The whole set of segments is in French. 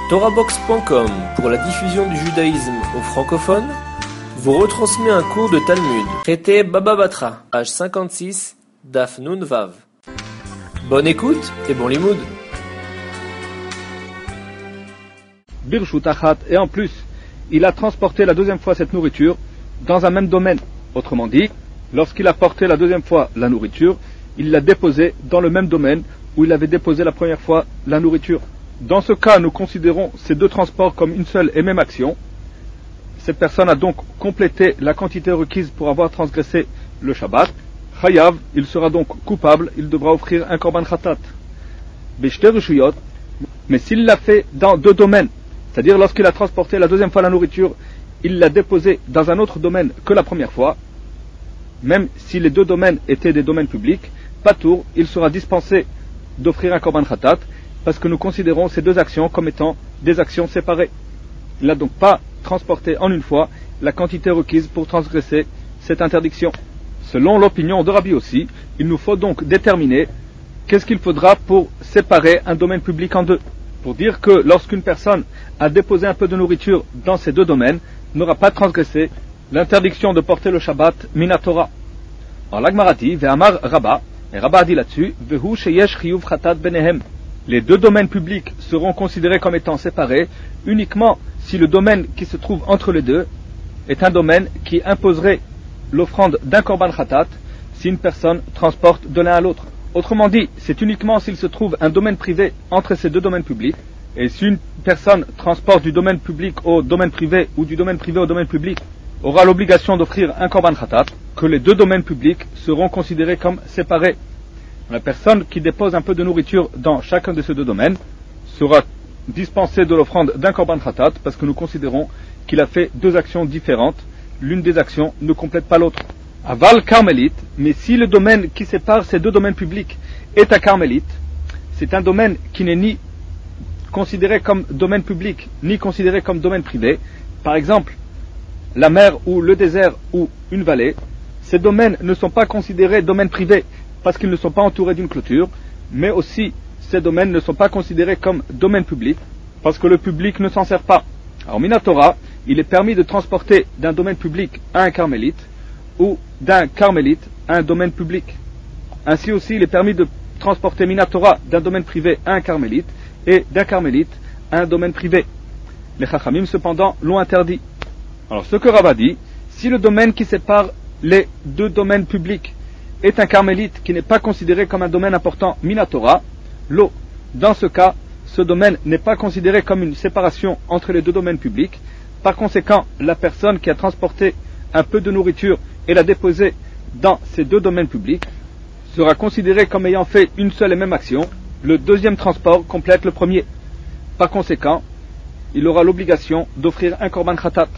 TorahBox.com, pour la diffusion du judaïsme aux francophones, vous retransmet un cours de Talmud, traité Baba Batra, page 56, Daf Nun Vav. Bonne écoute et bon limoud. Birshut Achat, et en plus, il a transporté la deuxième fois cette nourriture dans un même domaine. Autrement dit, lorsqu'il a porté la deuxième fois la nourriture, il l'a déposée dans le même domaine où il avait déposé la première fois la nourriture. Dans ce cas, nous considérons ces deux transports comme une seule et même action. Cette personne a donc complété la quantité requise pour avoir transgressé le Shabbat. Chayav, il sera donc coupable, il devra offrir un korban khatat. Beshte reshuyot, mais s'il l'a fait dans deux domaines, c'est-à-dire lorsqu'il a transporté la deuxième fois la nourriture, il l'a déposée dans un autre domaine que la première fois, même si les deux domaines étaient des domaines publics, patour, il sera dispensé d'offrir un korban khatat, parce que nous considérons ces deux actions comme étant des actions séparées. Il n'a donc pas transporté en une fois la quantité requise pour transgresser cette interdiction. Selon l'opinion de Rabbi aussi, il nous faut donc déterminer qu'est-ce qu'il faudra pour séparer un domaine public en deux. Pour dire que lorsqu'une personne a déposé un peu de nourriture dans ces deux domaines, n'aura pas transgressé l'interdiction de porter le Shabbat Minatora. Alors l'Agmara dit, Ve'amar Rabba, et Rabba a dit là-dessus, Vehu sheyesh chiyuv chatat benehem. Les deux domaines publics seront considérés comme étant séparés uniquement si le domaine qui se trouve entre les deux est un domaine qui imposerait l'offrande d'un korban khatat si une personne transporte de l'un à l'autre. Autrement dit, c'est uniquement s'il se trouve un domaine privé entre ces deux domaines publics, et si une personne transporte du domaine public au domaine privé ou du domaine privé au domaine public, aura l'obligation d'offrir un korban khatat, que les deux domaines publics seront considérés comme séparés. La personne qui dépose un peu de nourriture dans chacun de ces deux domaines sera dispensée de l'offrande d'un korban khatat parce que nous considérons qu'il a fait deux actions différentes. L'une des actions ne complète pas l'autre. Aval carmélite, mais si le domaine qui sépare ces deux domaines publics est un carmélite, c'est un domaine qui n'est ni considéré comme domaine public, ni considéré comme domaine privé. Par exemple, la mer ou le désert ou une vallée, ces domaines ne sont pas considérés domaines privés parce qu'ils ne sont pas entourés d'une clôture, mais aussi ces domaines ne sont pas considérés comme domaine public parce que le public ne s'en sert pas. Alors Minatora, il est permis de transporter d'un domaine public à un carmélite ou d'un carmélite à un domaine public. Ainsi aussi, il est permis de transporter Minatora d'un domaine privé à un carmélite et d'un carmélite à un domaine privé. Les Chachamim cependant l'ont interdit. Alors ce que Rabba dit, si le domaine qui sépare les deux domaines publics est un carmélite qui n'est pas considéré comme un domaine important Minatora, l'eau, dans ce cas, ce domaine n'est pas considéré comme une séparation entre les deux domaines publics. Par conséquent, la personne qui a transporté un peu de nourriture et l'a déposée dans ces deux domaines publics sera considérée comme ayant fait une seule et même action. Le deuxième transport complète le premier. Par conséquent, il aura l'obligation d'offrir un korban khatat.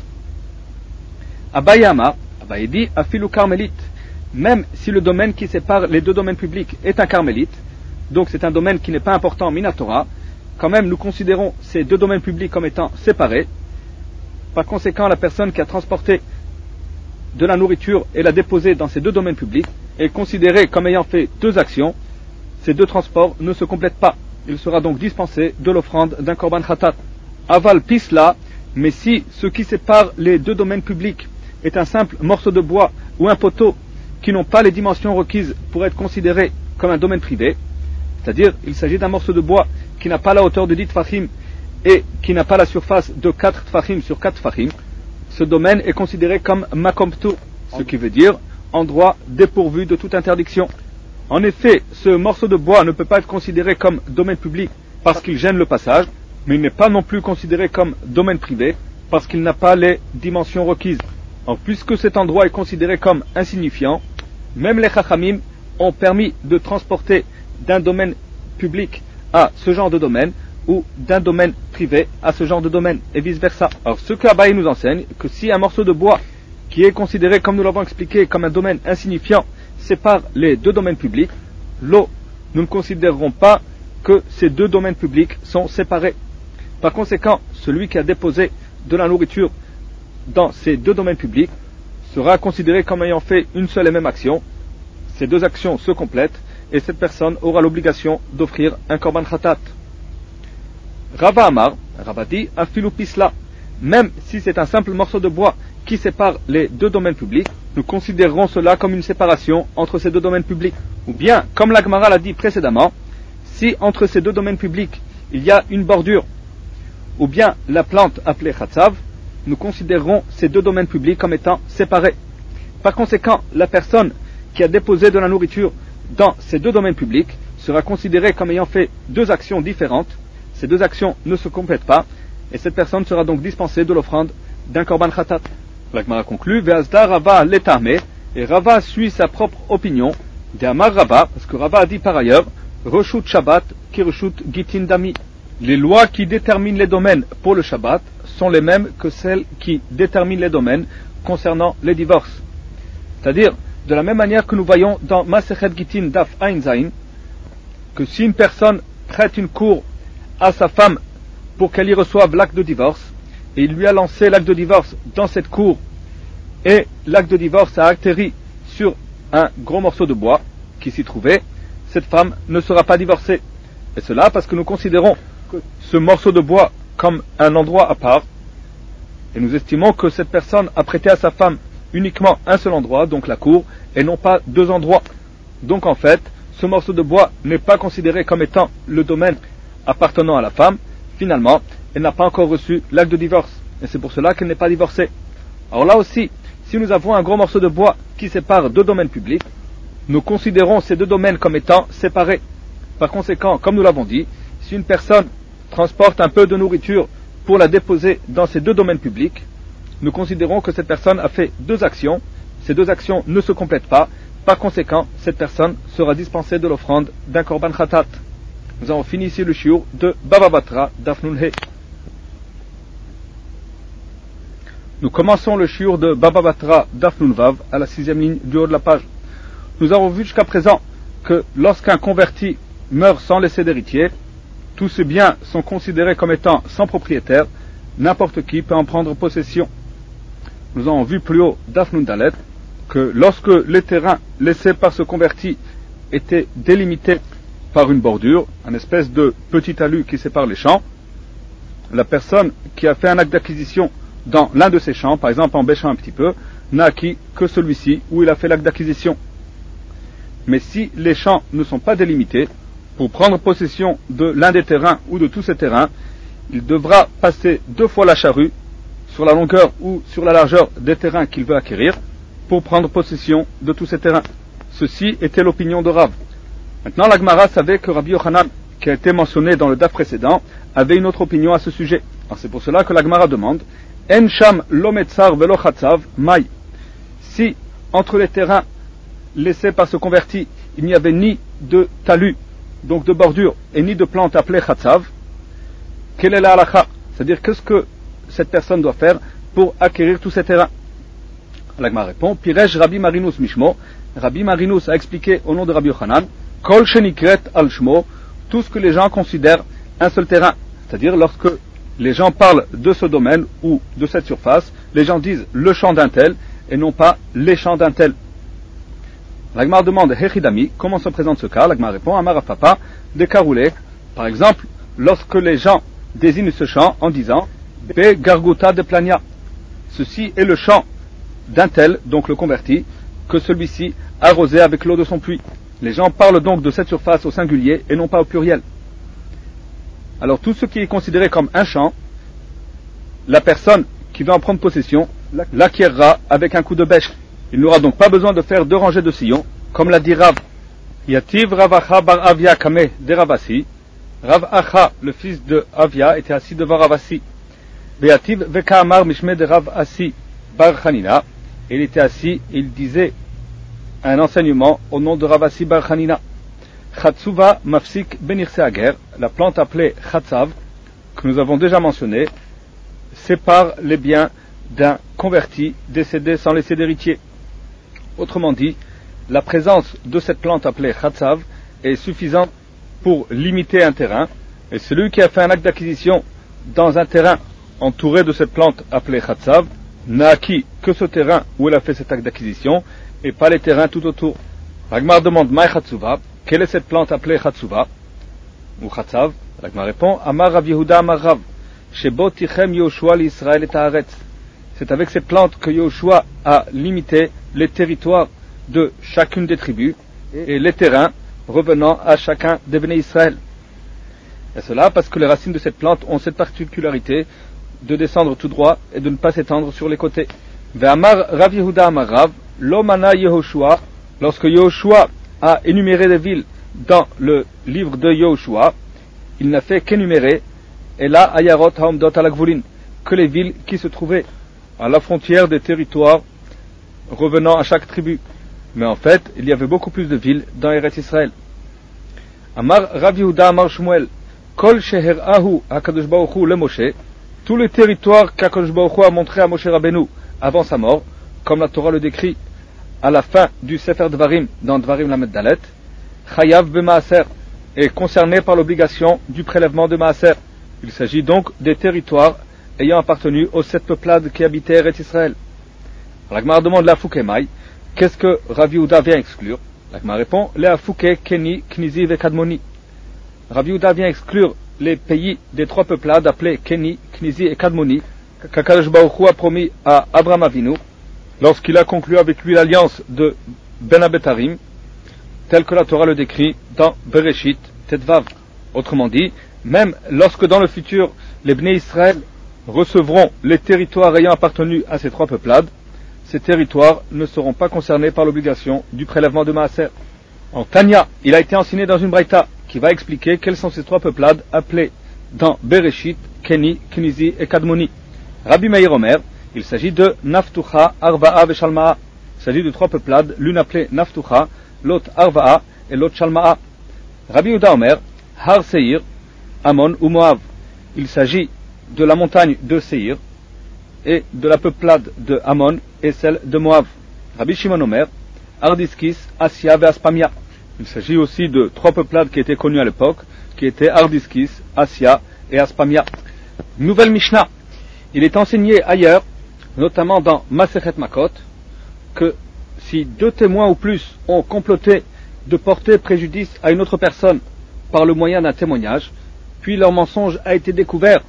Abaye Amar, Abaye dit, afilu carmélite, même si le domaine qui sépare les deux domaines publics est un carmélite, donc c'est un domaine qui n'est pas important Minatora, quand même nous considérons ces deux domaines publics comme étant séparés. Par conséquent, la personne qui a transporté de la nourriture et l'a déposée dans ces deux domaines publics est considérée comme ayant fait deux actions. Ces deux transports ne se complètent pas. Il sera donc dispensé de l'offrande d'un korban khatat. Aval pisla, mais si ce qui sépare les deux domaines publics est un simple morceau de bois ou un poteau qui n'ont pas les dimensions requises pour être considérés comme un domaine privé, c'est-à-dire il s'agit d'un morceau de bois qui n'a pas la hauteur de 10 tfachim et qui n'a pas la surface de 4 tfachim sur 4 tfachim, ce domaine est considéré comme makom ptur, ce qui veut dire endroit dépourvu de toute interdiction. En effet, ce morceau de bois ne peut pas être considéré comme domaine public parce qu'il gêne le passage, mais il n'est pas non plus considéré comme domaine privé parce qu'il n'a pas les dimensions requises. Alors, puisque cet endroit est considéré comme insignifiant, même les Chachamim ont permis de transporter d'un domaine public à ce genre de domaine ou d'un domaine privé à ce genre de domaine et vice versa. Alors ce que Abaye nous enseigne, que si un morceau de bois qui est considéré, comme nous l'avons expliqué, comme un domaine insignifiant sépare les deux domaines publics, l'eau, nous ne considérerons pas que ces deux domaines publics sont séparés. Par conséquent, celui qui a déposé de la nourriture dans ces deux domaines publics sera considéré comme ayant fait une seule et même action. Ces deux actions se complètent et cette personne aura l'obligation d'offrir un korban khatat. Rava Amar, Rava dit afilu pisla. Même si c'est un simple morceau de bois qui sépare les deux domaines publics, nous considérons cela comme une séparation entre ces deux domaines publics. Ou bien, comme la Gemara l'a dit précédemment, si entre ces deux domaines publics il y a une bordure, ou bien la plante appelée Khatsav, nous considérons ces deux domaines publics comme étant séparés. Par conséquent, la personne qui a déposé de la nourriture dans ces deux domaines publics sera considérée comme ayant fait deux actions différentes. Ces deux actions ne se complètent pas, et cette personne sera donc dispensée de l'offrande d'un korban khatat. La Gemara conclut, Ve'azda Rava l'étame, et Rava suit sa propre opinion, d'Amar Rava, parce que Rava a dit par ailleurs, Reshut Shabbat, ki Reshut Gitin Dami. Les lois qui déterminent les domaines pour le Shabbat sont les mêmes que celles qui déterminent les domaines concernant les divorces. C'est-à-dire, de la même manière que nous voyons dans Masechet Gitin Daf Ain Zain, que si une personne prête une cour à sa femme pour qu'elle y reçoive l'acte de divorce, et il lui a lancé l'acte de divorce dans cette cour, et l'acte de divorce a atterri sur un gros morceau de bois qui s'y trouvait, cette femme ne sera pas divorcée. Et cela parce que nous considérons ce morceau de bois comme un endroit à part, et nous estimons que cette personne a prêté à sa femme uniquement un seul endroit, donc la cour, et non pas deux endroits. Donc en fait, ce morceau de bois n'est pas considéré comme étant le domaine appartenant à la femme. Finalement, elle n'a pas encore reçu l'acte de divorce, et c'est pour cela qu'elle n'est pas divorcée. Alors là aussi, si nous avons un gros morceau de bois qui sépare deux domaines publics, nous considérons ces deux domaines comme étant séparés. Par conséquent, comme nous l'avons dit, si une personne transporte un peu de nourriture pour la déposer dans ces deux domaines publics, nous considérons que cette personne a fait deux actions. Ces deux actions ne se complètent pas. Par conséquent, cette personne sera dispensée de l'offrande d'un korban khatat. Nous avons fini ici le shiur de Baba Batra Daf Nun He. Nous commençons le shiur de Baba Batra Daf Nun Vav à la 6e ligne du haut de la page. Nous avons vu jusqu'à présent que lorsqu'un converti meurt sans laisser d'héritier, tous ses biens sont considérés comme étant sans propriétaire, n'importe qui peut en prendre possession. Nous avons vu plus haut Daf Nun Dalet que lorsque les terrains laissés par ce converti étaient délimités par une bordure, une espèce de petit talus qui sépare les champs, la personne qui a fait un acte d'acquisition dans l'un de ces champs, par exemple en bêchant un petit peu, n'a acquis que celui-ci où il a fait l'acte d'acquisition. Mais si les champs ne sont pas délimités, pour prendre possession de l'un des terrains ou de tous ces terrains, il devra passer deux fois la charrue sur la longueur ou sur la largeur des terrains qu'il veut acquérir pour prendre possession de tous ces terrains. Ceci était l'opinion de Rav. Maintenant, la Gemara savait que Rabbi Yochanan, qui a été mentionné dans le daf précédent, avait une autre opinion à ce sujet. Alors c'est pour cela que la Gemara demande En sham lo metzar velo chatzav mai. Si entre les terrains laissés par ce converti, il n'y avait ni de talus, donc de bordure, et ni de plantes appelées chatzav, quelle est la halakha? C'est-à-dire qu'est-ce que cette personne doit faire pour acquérir tous ces terrains? La Gemara répond Pirej Rabbi Marinus Mishmo. Rabbi Marinus a expliqué au nom de Rabbi Yochanan Kol shenikret al shmo, tout ce que les gens considèrent un seul terrain. C'est-à-dire lorsque les gens parlent de ce domaine ou de cette surface, les gens disent le champ d'un tel et non pas les champs d'un tel. La Gemara demande Hechidami, comment se présente ce cas? La Gemara répond Amarafapa de Karoulé. Par exemple, lorsque les gens désignent ce champ en disant Be Garguta de Plania, ceci est le champ d'un tel, donc le converti, que celui-ci arrosé avec l'eau de son puits. Les gens parlent donc de cette surface au singulier et non pas au pluriel. Alors tout ce qui est considéré comme un champ, la personne qui va en prendre possession l'acquérera avec un coup de bêche. Il n'aura donc pas besoin de faire deux rangées de sillons, comme l'a dit Rav. Yativ Rav Acha bar Avia Kame de Ravasi. Rav Acha, le fils de Avia, était assis devant Ravasi. Beativ Veka Amar Mishme de Rav Asi bar Chanina. Il était assis, il disait un enseignement au nom de Ravasi bar Chanina. Chatsuva Mafsik Benirse Ager, la plante appelée Chatsav, que nous avons déjà mentionné, sépare les biens d'un converti décédé sans laisser d'héritier. Autrement dit, la présence de cette plante appelée Chatsav est suffisante pour limiter un terrain, et celui qui a fait un acte d'acquisition dans un terrain entouré de cette plante appelée Chatsav n'a acquis que ce terrain où il a fait cet acte d'acquisition et pas les terrains tout autour. Ragmar demande Maï Chatsuva, quelle est cette plante appelée Chatsuva ou Chatsav? Ragmar répond Amar Rav Yehuda Amar Rav. Shebo tichem Yoshua l'Israël et haaretz. C'est avec ces plantes que Yoshua a limité les territoires de chacune des tribus et les terrains revenant à chacun des béné Israël. Et cela parce que les racines de cette plante ont cette particularité de descendre tout droit et de ne pas s'étendre sur les côtés. Ve'amar Rav Yehuda Amar Rav, lo mana Yehoshua, lorsque Yehoshua a énuméré les villes dans le livre de Yehoshua, il n'a fait qu'énumérer Ela Ayarot Haomdot Alagvulin, que les villes qui se trouvaient à la frontière des territoires revenant à chaque tribu. Mais en fait, il y avait beaucoup plus de villes dans Eretz Israël. Amar Rav Yehuda Amar Shmuel, Kol Sheher'ahu HaKadosh Baruch Hu le Moshe, tous les territoires qu'HaKadosh Baruch Hu a montré à Moshe Rabbeinu avant sa mort, comme la Torah le décrit à la fin du Sefer Dvarim, dans Dvarim Lamed Dalet, Chayav B'Maaser, est concerné par l'obligation du prélèvement de Maaser. Il s'agit donc des territoires ayant appartenu aux 7 peuplades qui habitaient Eretz Israël. La Gemara demande la Foukémaï, qu'est-ce que Rav Yehuda vient exclure? La Gemara répond, les Fouké, Keni, Knizi et Kadmoni. Rav Yehuda vient exclure les pays des 3 peuplades appelés Keni, Knizi et Kadmoni, qu'Akadosh Baruch Hu a promis à Abraham Avinu, lorsqu'il a conclu avec lui l'alliance de Ben Abetarim, tel que la Torah le décrit dans Bereshit Tetvav. Autrement dit, même lorsque dans le futur, les Bnei Israël recevront les territoires ayant appartenu à ces 3 peuplades, ces territoires ne seront pas concernés par l'obligation du prélèvement de Maaser. En Tanya, il a été enseigné dans une braïta qui va expliquer quelles sont ces 3 peuplades appelées dans Bereshit, Keni, Knizi et Kadmoni. Rabbi Meir Omer, il s'agit de Naftucha, Arva'a et Shalma'a. Il s'agit de 3 peuplades, l'une appelée Naftucha, l'autre Arva'a et l'autre Shalma'a. Rabbi Yehuda Omer, Har Seir, Amon ou Moav. Il s'agit de la montagne de Seir et de la peuplade de Amon et celle de Moav. Rabbi Shimon Omer, Ardiskis, Assia et Aspamia. Il s'agit aussi de 3 peuplades qui étaient connues à l'époque, qui étaient Ardiskis, Assia et Aspamia. Nouvelle Mishnah. Il est enseigné ailleurs, notamment dans Masechet Makot, que si 2 témoins ou plus ont comploté de porter préjudice à une autre personne par le moyen d'un témoignage, puis leur mensonge a été découvert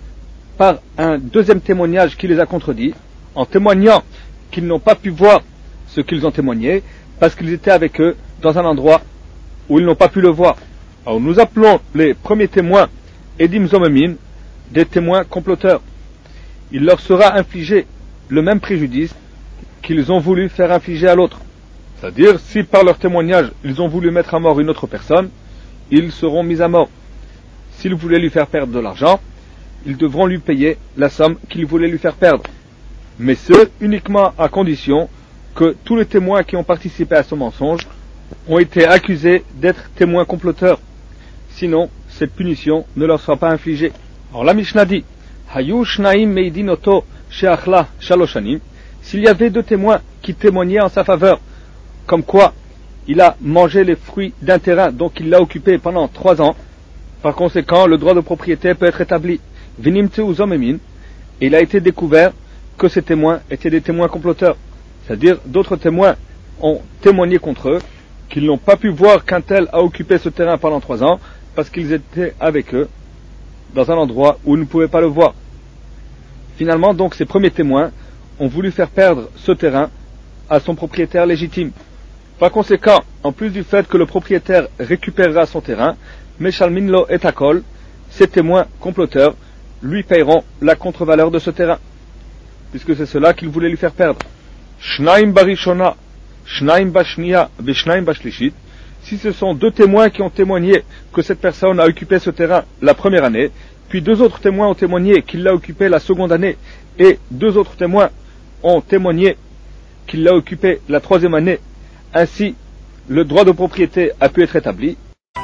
par un deuxième témoignage qui les a contredits, en témoignant qu'ils n'ont pas pu voir ce qu'ils ont témoigné, parce qu'ils étaient avec eux dans un endroit où ils n'ont pas pu le voir. Alors nous appelons les premiers témoins Edim Zomemin, des témoins comploteurs. Il leur sera infligé le même préjudice qu'ils ont voulu faire infliger à l'autre. C'est-à-dire, si par leur témoignage ils ont voulu mettre à mort une autre personne, ils seront mis à mort. S'ils voulaient lui faire perdre de l'argent, ils devront lui payer la somme qu'ils voulaient lui faire perdre. Mais ce, uniquement à condition que tous les témoins qui ont participé à ce mensonge ont été accusés d'être témoins comploteurs. Sinon, cette punition ne leur sera pas infligée. Alors la Mishnah dit, Hayu shnaim meidin oto she'achla shaloshanim. S'il y avait 2 témoins qui témoignaient en sa faveur, comme quoi il a mangé les fruits d'un terrain, donc il l'a occupé pendant 3 ans, par conséquent le droit de propriété peut être établi. Vinimteu zomemin, et il a été découvert que ces témoins étaient des témoins comploteurs. C'est-à-dire d'autres témoins ont témoigné contre eux, qu'ils n'ont pas pu voir qu'un tel a occupé ce terrain pendant 3 ans, parce qu'ils étaient avec eux, dans un endroit où ils ne pouvaient pas le voir. Finalement, donc, ces premiers témoins ont voulu faire perdre ce terrain à son propriétaire légitime. Par conséquent, en plus du fait que le propriétaire récupérera son terrain, Meshalminlo et Akol, ces témoins comploteurs, lui paieront la contre-valeur de ce terrain, puisque c'est cela qu'ils voulaient lui faire perdre. Shnaim barishona, shnaim bashnia, veshnaim bashlishit. Si ce sont 2 témoins qui ont témoigné que cette personne a occupé ce terrain la première année, puis 2 autres témoins ont témoigné qu'il l'a occupé la seconde année, et 2 autres témoins ont témoigné qu'il l'a occupé la 3e année, ainsi le droit de propriété a pu être établi.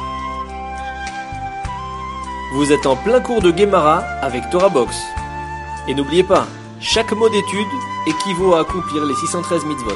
Vous êtes en plein cours de Guémara avec Torah Box. Et n'oubliez pas, chaque mot d'étude équivaut à accomplir les 613 mitzvot.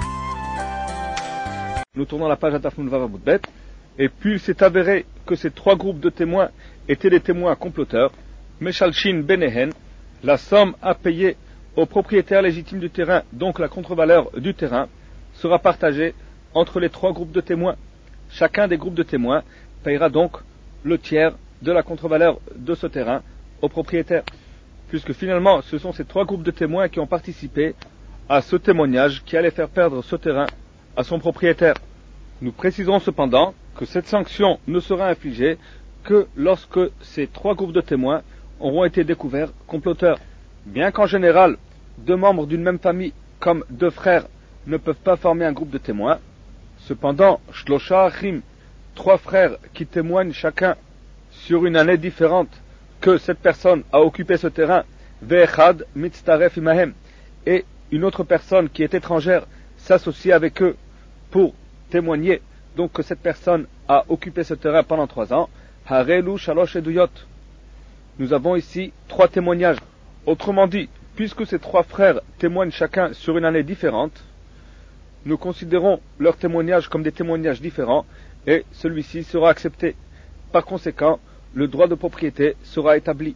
Nous tournons la page à Daf Nun Vav Amud Bet, et puis il s'est avéré que ces 3 groupes de témoins étaient des témoins comploteurs. Meshalshin Benehen, la somme à payer au propriétaire légitime du terrain, donc la contre-valeur du terrain, sera partagée entre les 3 groupes de témoins. Chacun des groupes de témoins payera donc le tiers de la contre-valeur de ce terrain au propriétaire, puisque finalement ce sont ces trois groupes de témoins qui ont participé à ce témoignage qui allait faire perdre ce terrain à son propriétaire. Nous préciserons cependant que cette sanction ne sera infligée que lorsque ces trois groupes de témoins auront été découverts comploteurs. Bien qu'en général, deux membres d'une même famille, comme deux frères, ne peuvent pas former un groupe de témoins, cependant, Shlosha Achim, trois frères qui témoignent chacun sur une année différente que cette personne a occupé ce terrain, Ve'echad mitztaref imahem, et une autre personne qui est étrangère s'associe avec eux pour témoigner donc que cette personne a occupé ce terrain pendant 3 ans, Harelu Shalosh Eduyot. Nous avons ici 3 témoignages. Autrement dit, puisque ces 3 frères témoignent chacun sur une année différente, nous considérons leurs témoignages comme des témoignages différents et celui-ci sera accepté. Par conséquent, le droit de propriété sera établi.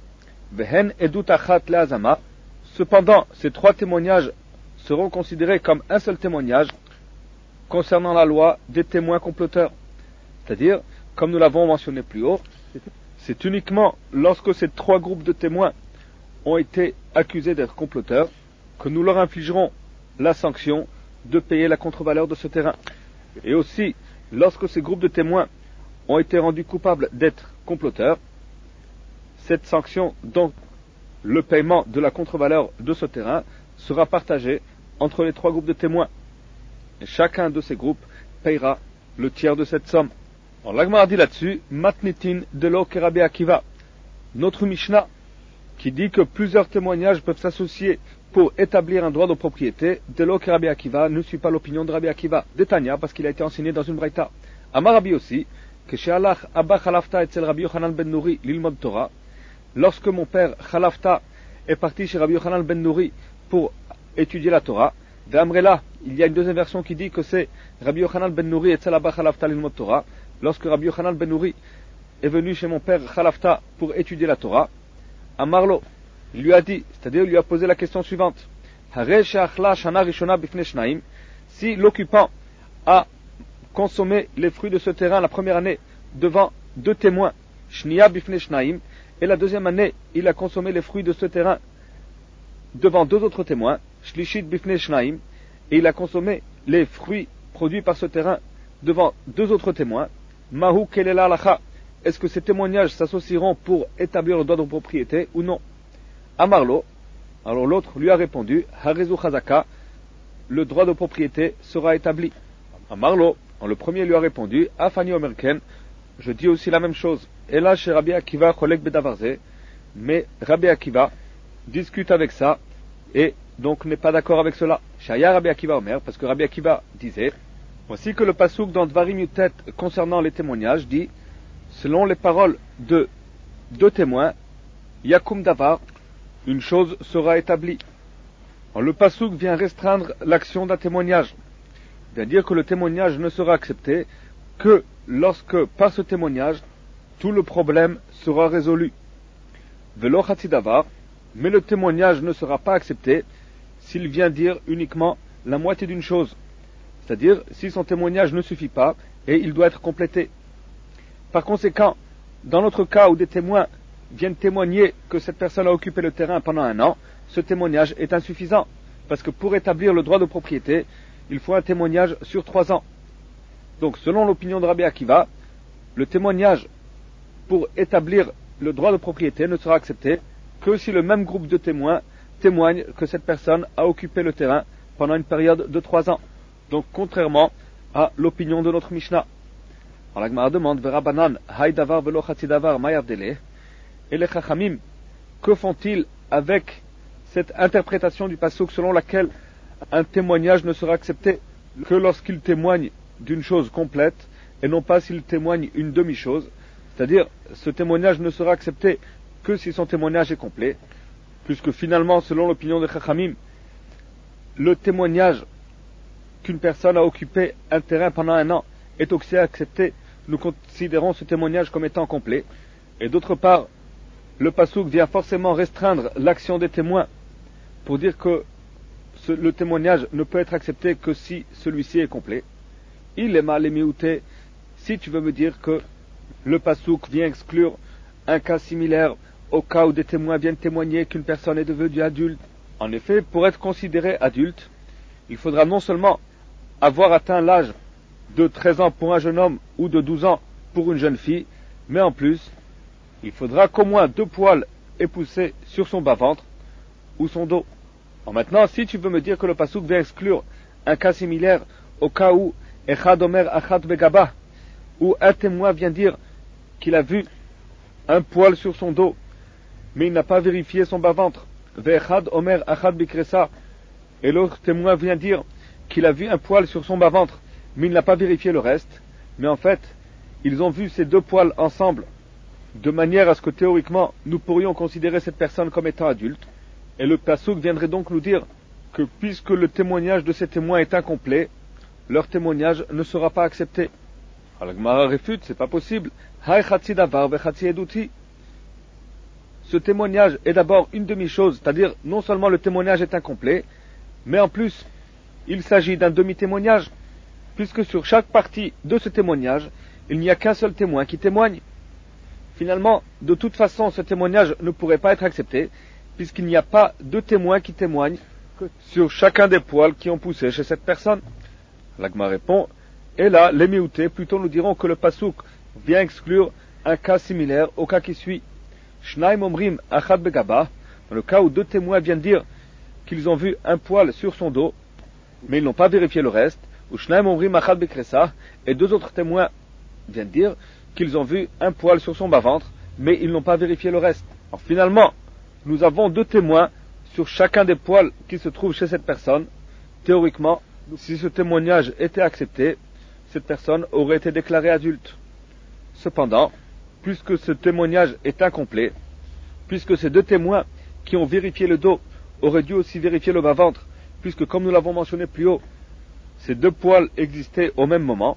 Vehen edut achat le'azama. Cependant, ces 3 témoignages seront considérés comme un seul témoignage concernant la loi des témoins comploteurs. C'est-à-dire, comme nous l'avons mentionné plus haut, c'est uniquement lorsque ces 3 groupes de témoins ont été accusés d'être comploteurs que nous leur infligerons la sanction de payer la contre-valeur de ce terrain. Et aussi, lorsque ces groupes de témoins ont été rendus coupables d'être comploteurs, cette sanction, donc le paiement de la contre-valeur de ce terrain, sera partagé entre les 3 groupes de témoins. Et chacun de ces groupes payera le tiers de cette somme. Alors l'Agmara dit là-dessus, Matnitin de lo Rabbi Akiva, notre Mishnah, qui dit que plusieurs témoignages peuvent s'associer pour établir un droit de propriété, de lo Rabbi Akiva ne suit pas l'opinion de Rabbi Akiva, d'Etania, parce qu'il a été enseigné dans une braïta. Amar Rabbi aussi, que chez Allah Abba Khalafta etzel Rabbi Yochanan ben Nouri l'ilmod Torah, lorsque mon père Khalafta est parti chez Rabbi Yochanan ben Nouri pour étudier la Torah, Ve'amrela, il y a une deuxième version qui dit que c'est Rabbi Yochanan ben Nouri etzel Abba Khalafta l'ilmod Torah, lorsque Rabbi Yochanan ben Nouri est venu chez mon père Khalafta pour étudier la Torah, Amarlo, il lui a dit, c'est-à-dire il lui a posé la question suivante, si l'occupant a consommé les fruits de ce terrain la première année devant 2 témoins, Shnia bifne shnaim, et la deuxième année il a consommé les fruits de ce terrain devant 2 autres témoins, Shlishit bifne shnaim, et il a consommé les fruits produits par ce terrain devant 2 autres témoins, Mahu kelela lacha, est-ce que ces témoignages s'associeront pour établir le droit de propriété ou non? Amarlo, alors l'autre lui a répondu, Harezu Chazaka, le droit de propriété sera établi. Amarlo, le premier lui a répondu, Afani Omerken, je dis aussi la même chose. Et là, chez Rabbi Akiva, Cholek Bedavarze, mais Rabbi Akiva discute avec ça, et donc n'est pas d'accord avec cela. Shaya Rabbi Akiva Omer, parce que Rabbi Akiva disait, voici que le pasouk dans Dvarim Yutet concernant les témoignages dit, selon les paroles de 2 témoins, Yakum Davar, une chose sera établie. Alors, le pasouk vient restreindre l'action d'un témoignage. Vient dire que le témoignage ne sera accepté que lorsque, par ce témoignage, tout le problème sera résolu. Velo Chatzi Davar, mais le témoignage ne sera pas accepté s'il vient dire uniquement la moitié d'une chose. C'est-à-dire, si son témoignage ne suffit pas, et il doit être complété. Par conséquent, dans notre cas où des témoins viennent témoigner que cette personne a occupé le terrain pendant 1 an, ce témoignage est insuffisant. Parce que pour établir le droit de propriété, il faut un témoignage sur 3 ans. Donc, selon l'opinion de Rabbi Akiva, le témoignage pour établir le droit de propriété ne sera accepté que si le même groupe de témoins témoigne que cette personne a occupé le terrain pendant une période de 3 ans. Donc, contrairement à l'opinion de notre Mishnah. Alors, la Gemara demande, Verabanan, Haïdavar velo Chatzidavar mayavdele, et les Chachamim, que font-ils avec cette interprétation du pasuk selon laquelle un témoignage ne sera accepté que lorsqu'il témoigne d'une chose complète et non pas s'il témoigne une demi-chose, c'est-à-dire ce témoignage ne sera accepté que si son témoignage est complet, puisque finalement, selon l'opinion de Chachamim, le témoignage qu'une personne a occupé un terrain pendant 1 an est aussi accepté, nous considérons ce témoignage comme étant complet, et d'autre part, le pasuk vient forcément restreindre l'action des témoins pour dire que le témoignage ne peut être accepté que si celui-ci est complet. Il est mal émiouté si tu veux me dire que le pasuk vient exclure un cas similaire au cas où des témoins viennent témoigner qu'une personne est devenue adulte. En effet, pour être considéré adulte, il faudra non seulement avoir atteint l'âge de 13 ans pour un jeune homme ou de 12 ans pour une jeune fille, mais en plus, il faudra qu'au moins 2 poils aient poussé sur son bas-ventre ou son dos. Alors maintenant, si tu veux me dire que le passouk vient exclure un cas similaire au cas où Echad Omer Achat Begaba, où un témoin vient dire qu'il a vu un poil sur son dos, mais il n'a pas vérifié son bas-ventre, Ve'echad Omer Achat Bikresa, et l'autre témoin vient dire qu'il a vu un poil sur son bas-ventre, mais il n'a pas vérifié le reste, mais en fait, ils ont vu ces 2 poils ensemble, de manière à ce que théoriquement, nous pourrions considérer cette personne comme étant adulte, et le passouk viendrait donc nous dire que puisque le témoignage de ces témoins est incomplet, leur témoignage ne sera pas accepté. Alors la Gemara réfute, c'est pas possible. Ce témoignage est d'abord une demi-chose, c'est-à-dire non seulement le témoignage est incomplet, mais en plus, il s'agit d'un demi-témoignage, puisque sur chaque partie de ce témoignage, il n'y a qu'un seul témoin qui témoigne. Finalement, de toute façon, ce témoignage ne pourrait pas être accepté, puisqu'il n'y a pas 2 témoins qui témoignent que sur chacun des poils qui ont poussé chez cette personne. L'Agma répond, et là, les mioutés, plutôt nous dirons que le pasouk vient exclure un cas similaire au cas qui suit. Shnaim omrim achad begaba, dans le cas où 2 témoins viennent dire qu'ils ont vu un poil sur son dos, mais ils n'ont pas vérifié le reste, ou Shnaim omrim achad bekresa, et 2 autres témoins viennent dire qu'ils ont vu un poil sur son bas-ventre, mais ils n'ont pas vérifié le reste. Alors finalement, nous avons 2 témoins sur chacun des poils qui se trouvent chez cette personne. Théoriquement, si ce témoignage était accepté, cette personne aurait été déclarée adulte. Cependant, puisque ce témoignage est incomplet, puisque ces 2 témoins qui ont vérifié le dos auraient dû aussi vérifier le bas-ventre, puisque comme nous l'avons mentionné plus haut, ces 2 poils existaient au même moment,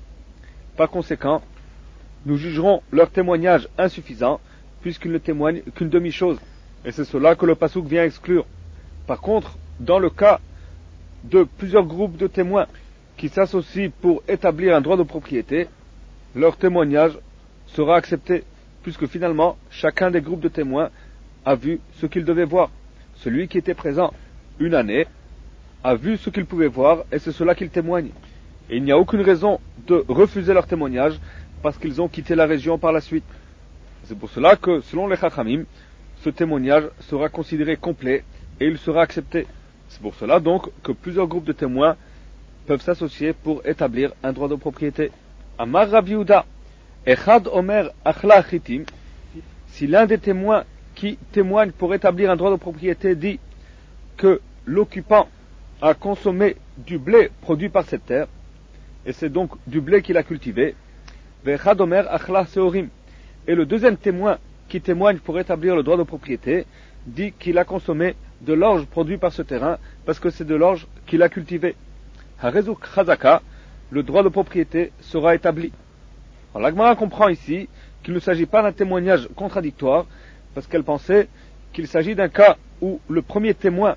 par conséquent, nous jugerons leur témoignage insuffisant, puisqu'ils ne témoignent qu'une demi-chose. Et c'est cela que le passouk vient exclure. Par contre, dans le cas de plusieurs groupes de témoins qui s'associent pour établir un droit de propriété, leur témoignage sera accepté, puisque finalement, chacun des groupes de témoins a vu ce qu'il devait voir. Celui qui était présent une année a vu ce qu'il pouvait voir, et c'est cela qu'il témoigne. Et il n'y a aucune raison de refuser leur témoignage, parce qu'ils ont quitté la région par la suite. C'est pour cela que, selon les Chachamim, ce témoignage sera considéré complet et il sera accepté. C'est pour cela donc que plusieurs groupes de témoins peuvent s'associer pour établir un droit de propriété. Amar Rav Yehuda, Echad Omer Achla Chitim, si l'un des témoins qui témoigne pour établir un droit de propriété dit que l'occupant a consommé du blé produit par cette terre, et c'est donc du blé qu'il a cultivé, Vechad Omer Achla Seorim, et le deuxième témoin qui témoigne pour établir le droit de propriété dit qu'il a consommé de l'orge produit par ce terrain parce que c'est de l'orge qu'il a cultivé. Harezuk Chazaka, le droit de propriété sera établi. Alors la Gemara comprend ici qu'il ne s'agit pas d'un témoignage contradictoire parce qu'elle pensait qu'il s'agit d'un cas où le premier témoin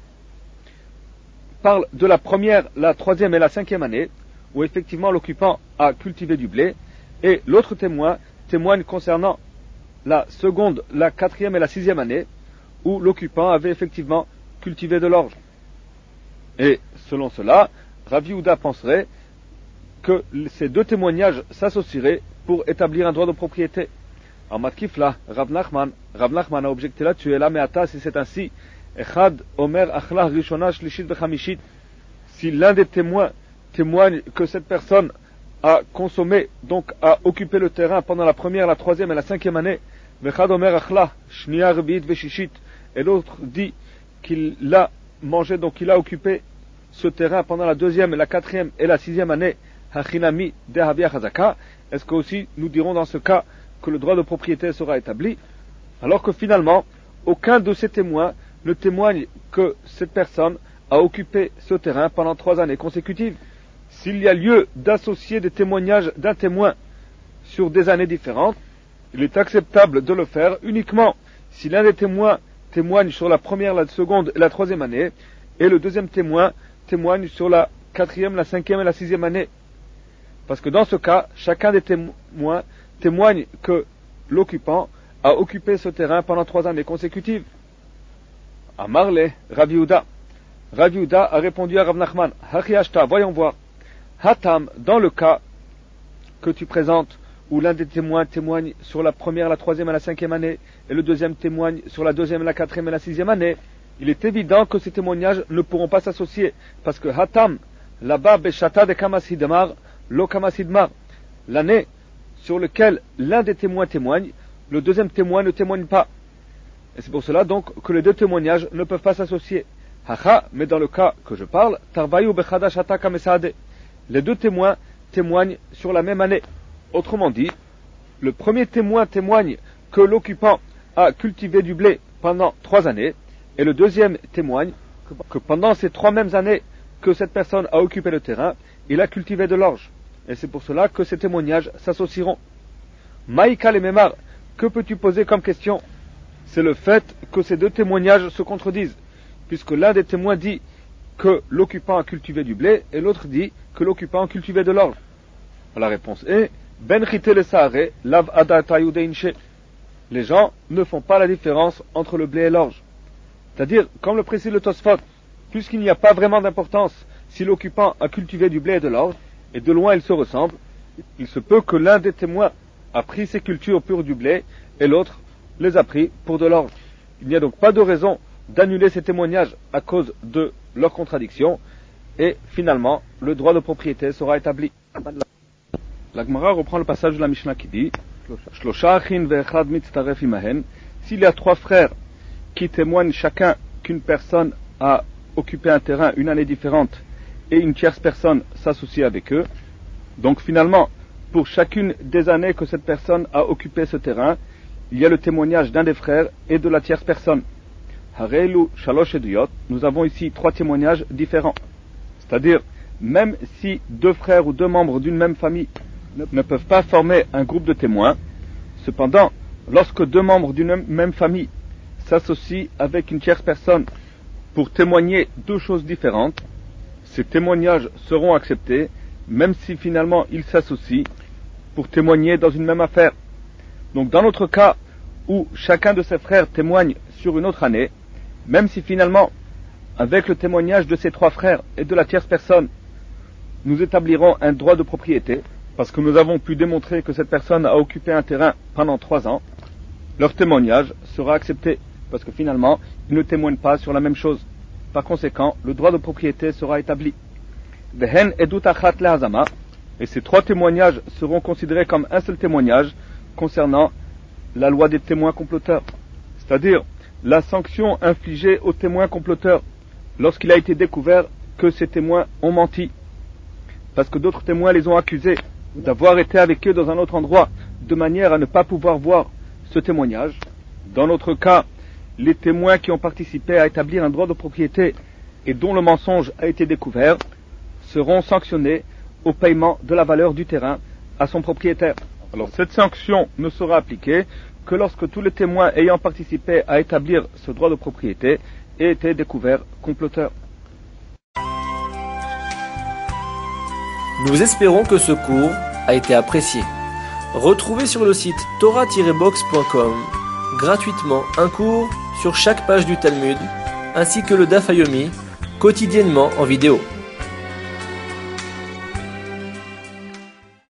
parle de la première, la troisième et la cinquième année où effectivement l'occupant a cultivé du blé et l'autre témoin témoigne concernant la seconde, la quatrième et la sixième année, où l'occupant avait effectivement cultivé de l'orge. Et selon cela, Rav Yehuda penserait que ces 2 témoignages s'associeraient pour établir un droit de propriété. En Matkifla, Rav Nachman a objecté là-dessus, et là, mais attends, si c'est ainsi, Echad Omer Achlah Rishona Shlishit Bechamishit, si l'un des témoins témoigne que cette personne a consommé, donc a occupé le terrain pendant la première, la troisième et la cinquième année, Vechad Omer Achla, Shnia Rebit Veshishit, et l'autre dit qu'il l'a mangé, donc il a occupé ce terrain pendant la deuxième, la quatrième et la sixième année, Hachinami Dehavia Chazaka, est-ce que aussi nous dirons dans ce cas que le droit de propriété sera établi, alors que finalement, aucun de ces témoins ne témoigne que cette personne a occupé ce terrain pendant 3 années consécutives. S'il y a lieu d'associer des témoignages d'un témoin sur des années différentes, il est acceptable de le faire uniquement si l'un des témoins témoigne sur la première, la seconde et la troisième année, et le deuxième témoin témoigne sur la quatrième, la cinquième et la sixième année. Parce que dans ce cas, chacun des témoins témoigne que l'occupant a occupé ce terrain pendant 3 années consécutives. Amarle, Rav Yehuda. Rav Yehuda a répondu à Rav Nachman, Hachiashta, voyons voir. Hatam, dans le cas que tu présentes, où l'un des témoins témoigne sur la première, la troisième et la cinquième année, et le deuxième témoigne sur la deuxième, la quatrième et la sixième année, il est évident que ces témoignages ne pourront pas s'associer, parce que Hatam, là-bas, Beshata de Kamasidmar, Lo Kamasidmar, l'année sur laquelle l'un des témoins témoigne, le deuxième témoin ne témoigne pas. Et c'est pour cela donc que les deux témoignages ne peuvent pas s'associer. Hacha, mais dans le cas que je parle, Tarvayu Bechadashata Kamesade, les deux témoins témoignent sur la même année. Autrement dit, le premier témoin témoigne que l'occupant a cultivé du blé pendant 3 années, et le deuxième témoigne que pendant ces 3 mêmes années que cette personne a occupé le terrain, il a cultivé de l'orge. Et c'est pour cela que ces témoignages s'associeront. Maïka les Memar, que peux-tu poser comme question? C'est le fait que ces deux témoignages se contredisent, puisque l'un des témoins dit que l'occupant a cultivé du blé, et l'autre dit que l'occupant a cultivé de l'orge. La réponse est Ben chite le saare, lav adatayude inche. Les gens ne font pas la différence entre le blé et l'orge. C'est-à-dire, comme le précise le Tosfot, puisqu'il n'y a pas vraiment d'importance si l'occupant a cultivé du blé et de l'orge, et de loin ils se ressemblent, il se peut que l'un des témoins a pris ses cultures pour du blé, et l'autre les a pris pour de l'orge. Il n'y a donc pas de raison d'annuler ces témoignages à cause de leur contradiction, et finalement, le droit de propriété sera établi. La Gemara reprend le passage de la Mishnah qui dit s'il y a 3 frères qui témoignent chacun qu'une personne a occupé un terrain une année différente et une tierce personne s'associe avec eux, donc finalement, pour chacune des années que cette personne a occupé ce terrain, il y a le témoignage d'un des frères et de la tierce personne. Harelu Shalosh Eduyot, nous avons ici 3 témoignages différents. C'est-à-dire, même si 2 frères ou 2 membres d'une même famille ne peuvent pas former un groupe de témoins, cependant, lorsque 2 membres d'une même famille s'associent avec une tierce personne pour témoigner 2 choses différentes, ces témoignages seront acceptés, même si finalement ils s'associent pour témoigner dans une même affaire. Donc dans notre cas, où chacun de ses frères témoigne sur une autre année, même si finalement, avec le témoignage de ces 3 frères et de la tierce personne, nous établirons un droit de propriété, parce que nous avons pu démontrer que cette personne a occupé un terrain pendant 3 ans, leur témoignage sera accepté, parce que finalement, ils ne témoignent pas sur la même chose. Par conséquent, le droit de propriété sera établi. Et ces 3 témoignages seront considérés comme un seul témoignage concernant la loi des témoins comploteurs, c'est-à-dire la sanction infligée aux témoins comploteurs lorsqu'il a été découvert que ces témoins ont menti, parce que d'autres témoins les ont accusés d'avoir été avec eux dans un autre endroit de manière à ne pas pouvoir voir ce témoignage. Dans notre cas, les témoins qui ont participé à établir un droit de propriété et dont le mensonge a été découvert seront sanctionnés au paiement de la valeur du terrain à son propriétaire. Alors cette sanction ne sera appliquée que lorsque tous les témoins ayant participé à établir ce droit de propriété aient été découverts comploteurs. Nous espérons que ce cours a été apprécié. Retrouvez sur le site torah-box.com gratuitement un cours sur chaque page du Talmud, ainsi que le Daf Yomi, quotidiennement en vidéo.